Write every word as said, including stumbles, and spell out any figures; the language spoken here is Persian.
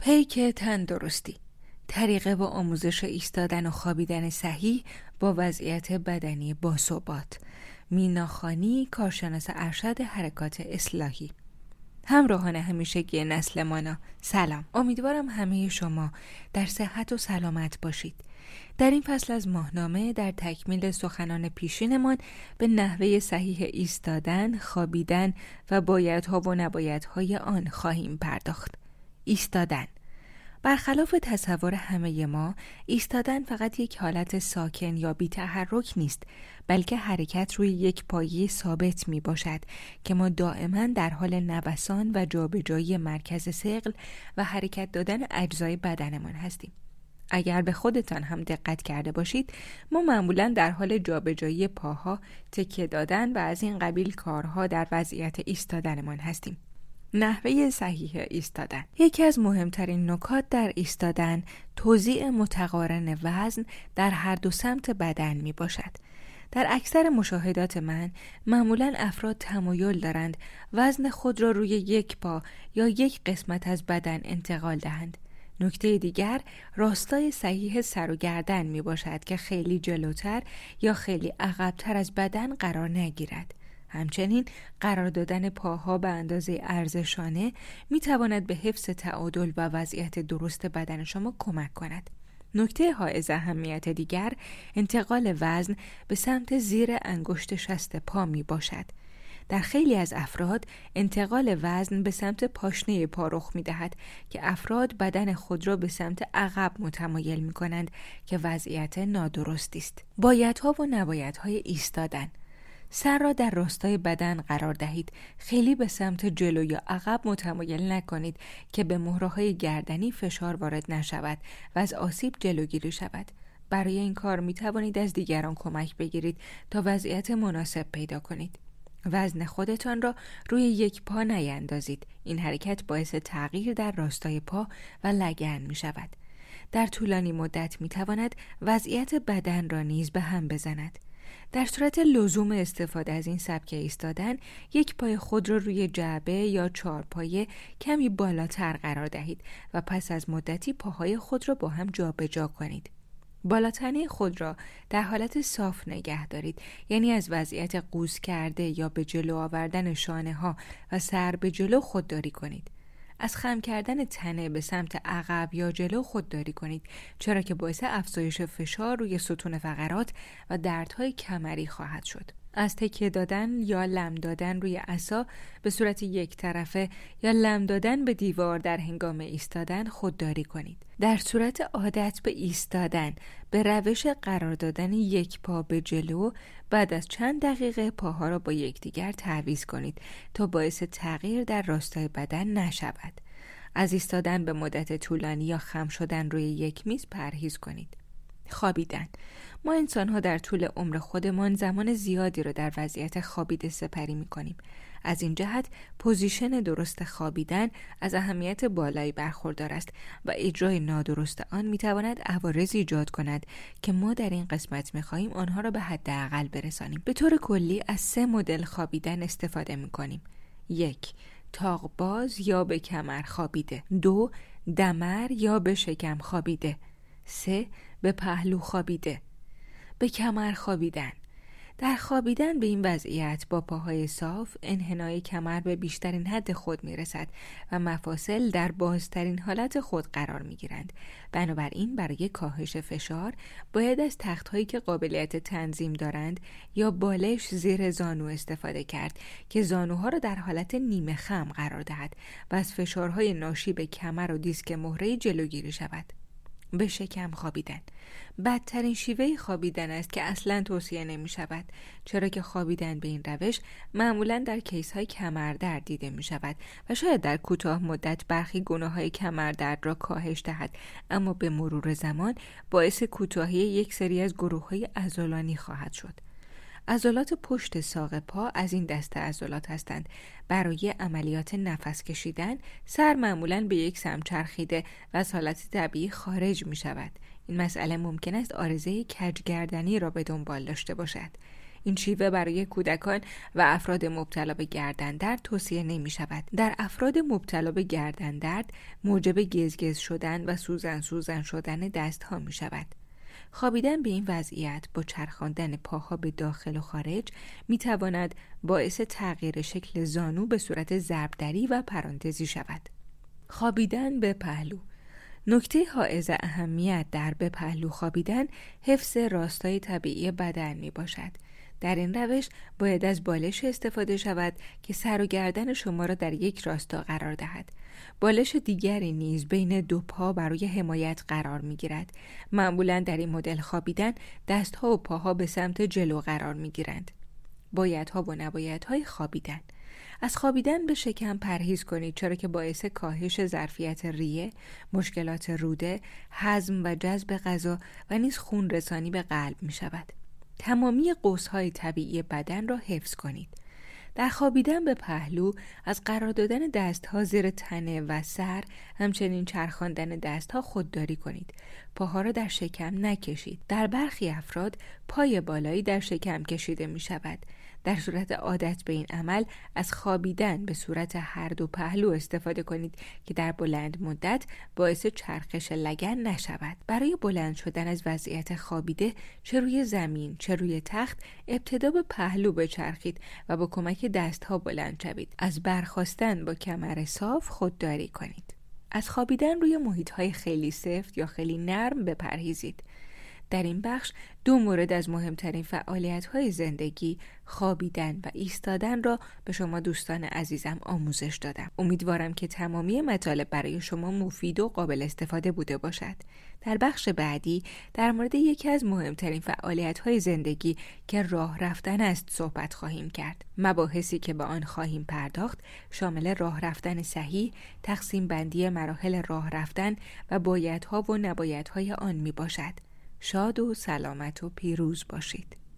پیک تندرستی، طریقه و آموزش ایستادن و خوابیدن صحیح با وضعیت بدنی باثبات. مینا خانی، کارشناس ارشد حرکات اصلاحی. همراهان همیشگی نسل مانا، سلام. امیدوارم همه شما در صحت و سلامت باشید. در این فصل از ماهنامه در تکمیل سخنان پیشینمان به نحوه صحیح ایستادن، خوابیدن و بایدها و نبایدهای آن خواهیم پرداخت. ایستادن. برخلاف تصور همه ما، ایستادن فقط یک حالت ساکن یا بی تحرک نیست، بلکه حرکت روی یک پایه ثابت می باشد که ما دائما در حال نوسان و جابجایی مرکز ثقل و حرکت دادن اجزای بدنمان هستیم. اگر به خودتان هم دقت کرده باشید، ما معمولا در حال جابجایی پاها، تکیه دادن و از این قبیل کارها در وضعیت ایستادنمان هستیم. نحوه صحیح ایستادن. یکی از مهمترین نکات در ایستادن توزیع متقارن وزن در هر دو سمت بدن می باشد. در اکثر مشاهدات من معمولاً افراد تمایل دارند وزن خود را روی یک پا یا یک قسمت از بدن انتقال دهند. نکته دیگر راستای صحیح سر و گردن می باشد که خیلی جلوتر یا خیلی عقبتر از بدن قرار نگیرد. همچنین قرار دادن پاها به اندازه عرض شانه می تواند به حفظ تعادل و وضعیت درست بدن شما کمک کند. نکته حائز اهمیت دیگر انتقال وزن به سمت زیر انگشت شست پا می باشد. در خیلی از افراد انتقال وزن به سمت پاشنه پا رخ می دهد که افراد بدن خود را به سمت عقب متمایل می کنند که وضعیت نادرستی است. بایدها و نبایدهای ایستادن. سر را در راستای بدن قرار دهید. خیلی به سمت جلو یا عقب متمایل نکنید که به مهره‌های گردنی فشار وارد نشود و از آسیب جلوگیری شود. برای این کار می توانید از دیگران کمک بگیرید تا وضعیت مناسب پیدا کنید. وزن خودتان را روی یک پا نیندازید. این حرکت باعث تغییر در راستای پا و لگن می شود. در طولانی مدت می تواند وضعیت بدن را نیز به هم بزند. در صورت لزوم استفاده از این سبک ایستادن، یک پای خود را روی جعبه یا چهارپایه کمی بالاتر قرار دهید و پس از مدتی پاهای خود را با هم جابجا کنید. بالاتنه خود را در حالت صاف نگه دارید، یعنی از وضعیت قوز کرده یا به جلو آوردن شانه ها و سر به جلو خودداری کنید. از خم کردن تنه به سمت عقب یا جلو خودداری کنید، چرا که باعث افزایش فشار روی ستون فقرات و دردهای کمری خواهد شد. از تکیه دادن یا لم دادن روی عصا به صورت یک طرفه یا لم دادن به دیوار در هنگام ایستادن خودداری کنید. در صورت عادت به ایستادن به روش قرار دادن یک پا به جلو، بعد از چند دقیقه پاها را با یکدیگر تعویض کنید تا باعث تغییر در راستای بدن نشود. از ایستادن به مدت طولانی یا خم شدن روی یک میز پرهیز کنید. خوابیدن. ما انسان‌ها در طول عمر خودمان زمان زیادی را در وضعیت خوابیده سپری می‌کنیم. از این جهت پوزیشن درست خوابیدن از اهمیت بالایی برخوردار است و اجرای نادرست آن می‌تواند عوارض ایجاد کند که ما در این قسمت می‌خواهیم آنها را به حداقل برسانیم. به طور کلی از سه مدل خوابیدن استفاده می‌کنیم. یک، تاق‌باز یا به کمر خوابیده. دو، دمر یا به شکم خوابیده. سه، به پهلو خوابیده. به کمر خوابیدن. در خوابیدن به این وضعیت با پاهای صاف، انحنای کمر به بیشترین حد خود می رسد و مفاصل در بازترین حالت خود قرار می گیرند. بنابراین برای کاهش فشار باید از تخت‌هایی که قابلیت تنظیم دارند یا بالش زیر زانو استفاده کرد که زانوها را در حالت نیمه خم قرار دهد و از فشارهای ناشی به کمر و دیسک مهره جلوگیری شود. به شکم خوابیدن. بدترین شیوه خوابیدن است که اصلاً توصیه نمی شود، چرا که خوابیدن به این روش معمولاً در کیس های کمردرد دیده می شود و شاید در کوتاه مدت برخی گناه های کمردرد را کاهش دهد، اما به مرور زمان باعث کوتاهی یک سری از گروه های عضلانی خواهد شد. عضلات پشت ساق پا از این دسته عضلات هستند. برای عملیات نفس کشیدن سر معمولاً به یک سمت چرخیده و از حالت طبیعی خارج می شود. این مسئله ممکن است عارضه کجگردنی را به دنبال داشته باشد. این شیوه برای کودکان و افراد مبتلا به گردن‌درد توصیه نمی‌شود. در افراد مبتلا به گردن‌درد موجب گزگز شدن و سوزن سوزن شدن دست‌ها می‌شود. خوابیدن به این وضعیت با چرخاندن پاها به داخل و خارج می‌تواند باعث تغییر شکل زانو به صورت ضربدری و پرانتزی شود. خوابیدن به پهلو. نکته حائز اهمیت در به پهلو خوابیدن حفظ راستای طبیعی بدن می باشد. در این روش باید از بالش استفاده شود که سر و گردن شما را در یک راستا قرار دهد. بالش دیگری نیز بین دو پا برای حمایت قرار می گیرد. معمولاً در این مدل خوابیدن دستها و پاها به سمت جلو قرار می گیرند. بایدها و نبایدهای خوابیدن. از خوابیدن به شکم پرهیز کنید، چرا که باعث کاهش ظرفیت ریه، مشکلات روده، هضم و جذب غذا و نیز خون رسانی به قلب می شود. تمامی قوس‌های طبیعی بدن را حفظ کنید. در خوابیدن به پهلو از قرار دادن دستها زیر تنه و سر، همچنین چرخاندن دستها خودداری کنید. پاها را در شکم نکشید. در برخی افراد پای بالایی در شکم کشیده می شود. در صورت عادت به این عمل از خوابیدن به صورت هر دو پهلو استفاده کنید که در بلند مدت باعث چرخش لگن نشود. برای بلند شدن از وضعیت خوابیده چه روی زمین چه روی تخت ابتدا به پهلو بچرخید و با کمک دستها بلند شوید. از برخاستن با کمر صاف خودداری کنید. از خوابیدن روی محیط‌های خیلی سفت یا خیلی نرم بپرهیزید. در این بخش دو مورد از مهمترین فعالیت‌های زندگی، خوابیدن و ایستادن را به شما دوستان عزیزم آموزش دادم. امیدوارم که تمامی مطالب برای شما مفید و قابل استفاده بوده باشد. در بخش بعدی در مورد یکی از مهمترین فعالیت‌های زندگی که راه رفتن است صحبت خواهیم کرد. مباحثی که به آن خواهیم پرداخت شامل راه رفتن صحیح، تقسیم بندی مراحل راه رفتن و بایدها و نبایدهای آن می باشد. شاد و سلامت و پیروز باشید.